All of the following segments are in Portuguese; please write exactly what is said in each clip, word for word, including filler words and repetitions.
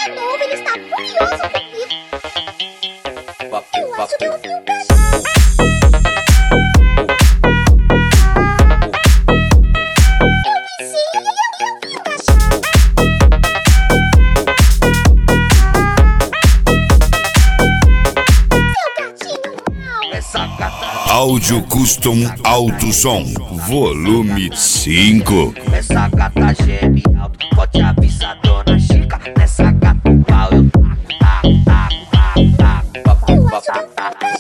é novo, ele está furioso comigo. Eu acho que eu vi um cachorro. Eu vi sim, eu vi um cachorro. Seu gatinho mau. Essa gata Áudio Custom Alto Som, volume cinco. Essa gata geme alto, pode avisar dona Chica. Nessa gata o pau eu taco, taco, taco, taco, taco. Eu acho que eu vi um cachorro.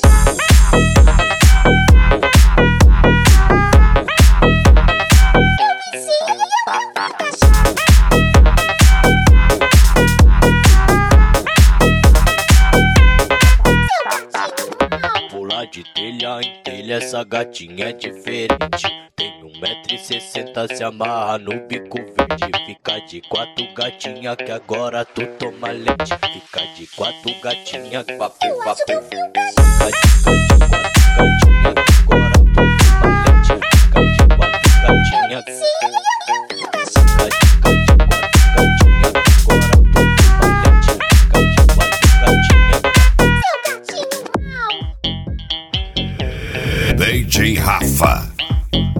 Eu vi sim, eu vi um cachorro. Pula de telha em telha, essa gatinha é diferente. Tem um metro e sessenta, se amarra no bico verde. Fica de quatro gatinha que agora tu toma leite. Fica de quatro gatinha, papo, Eu acho que eu papo. vi um cachorro. Fica de quatro gatinha que agora tu toma leite. Fica de quatro gatinha. Sim, eu vi um cachorro. Fica de quatro gatinha que agora tu toma leite. Fica de quatro gatinha. Seu gatinho mau. D J Rafa.